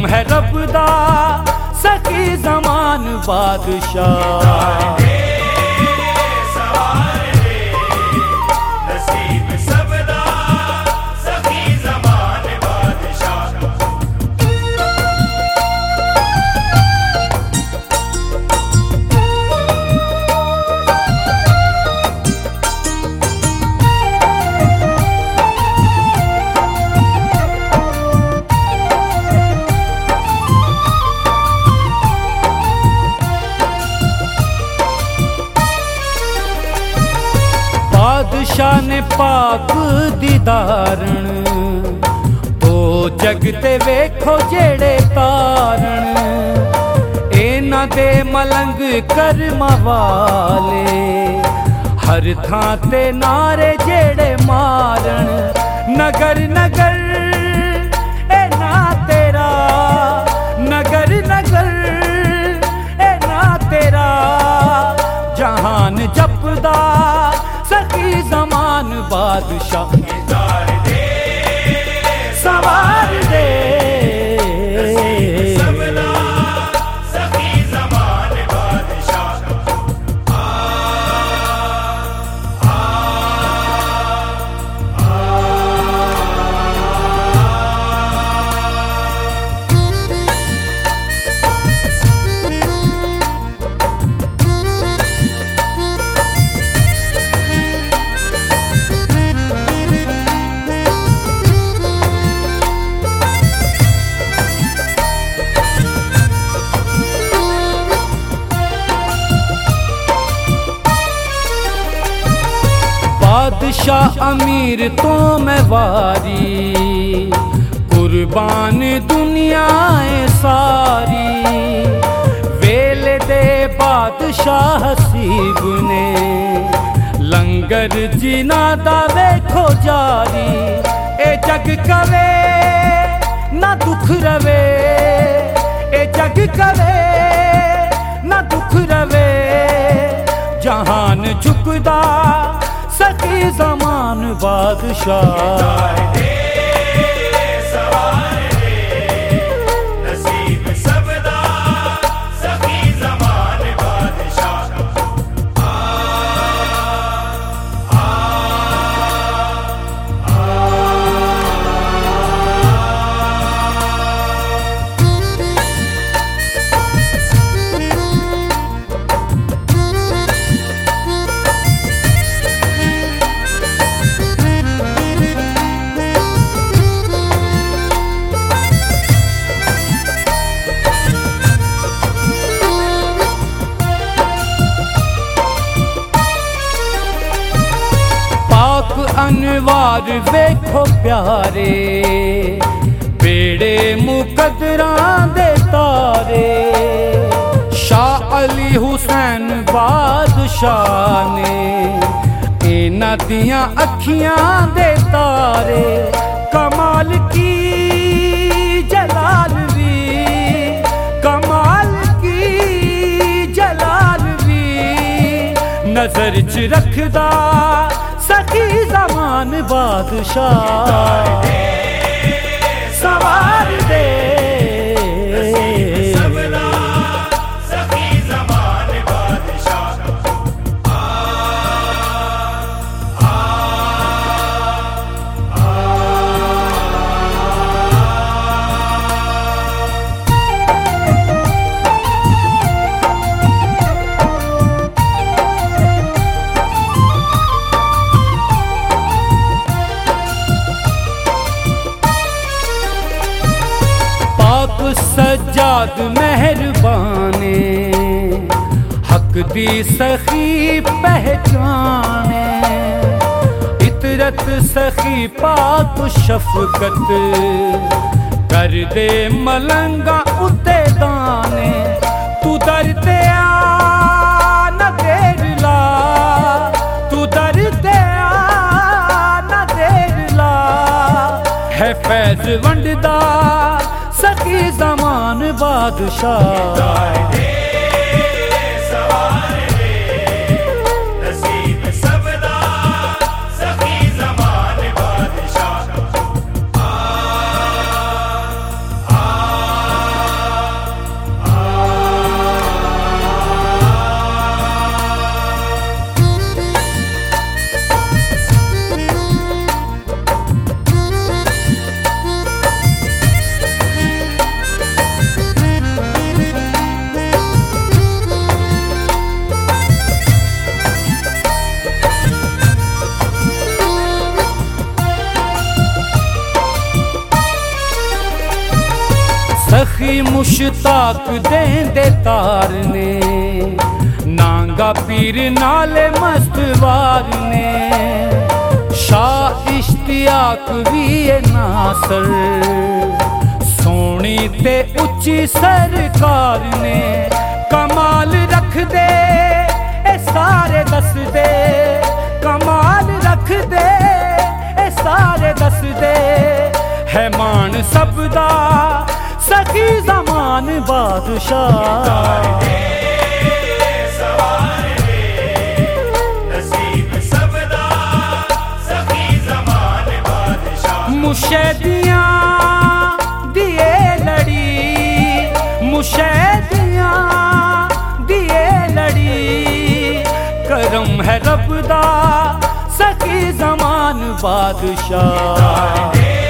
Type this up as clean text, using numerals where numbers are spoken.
है रब दा सखी ज़मान बादशाह। बादशाह ने पाक दीदारण तो जगते वेखो जेड़े तारण, इन्हां दे मलंग कर्मा वाले हर थां ते नारे जेड़े मारण। नगर नगर ए ना तेरा, नगर नगर ए ना तेरा, जहान जपदा सखी ज़मान बादशाह। सवार दे सखी ज़मान बादशाह। बादशाह अमीर तो मैं वारी, कुर्बान दुनियाए सारी। वेले दे बादशाह हसीब ने लंगर जिना दा वेखो जारी। ए जग कवे ना दुख रवे, ए जग कवे ना दुख रवे, जहान झुकदा सखी ज़मान बादशाह। अनवार वेखो प्यारे, बेड़े मुकदरां दे तारे। शाह अली हुसैन बादशाह ने इन्हां दियां अखियां दे तारे। कमाल की जलाल भी, कमाल की जलाल भी, नजर च रखदा सखी ज़मान बादशाह। सवार दे सखी ज़मान बादशाह। सज्जाद मेहरबाने हक दी सखी पहचाने। इतरत सखी पाक शफकत कर दे मलंगा उते दाने। तू दर ते आ न देर ला, तू दर ते आ न देर ला, है फैज वंडदा सखी ज़मान बादशाह। सखी मुश्ताक देंदे तार ने, नांगा पीर नाले मस्तवार ने, शाह इश्तियाक भी नासर, सोनी ते उच्ची सरकार ने, कमाल रख दे ए सारे दस दे, कमाल रख दे ए सारे दस दे, है मान सबदा सखी ज़मान बादशाह। मुशैदियाँ दिए लड़ी, मुशैदियाँ दिए लड़ी, करम है रब दा सखी ज़मान बादशाह।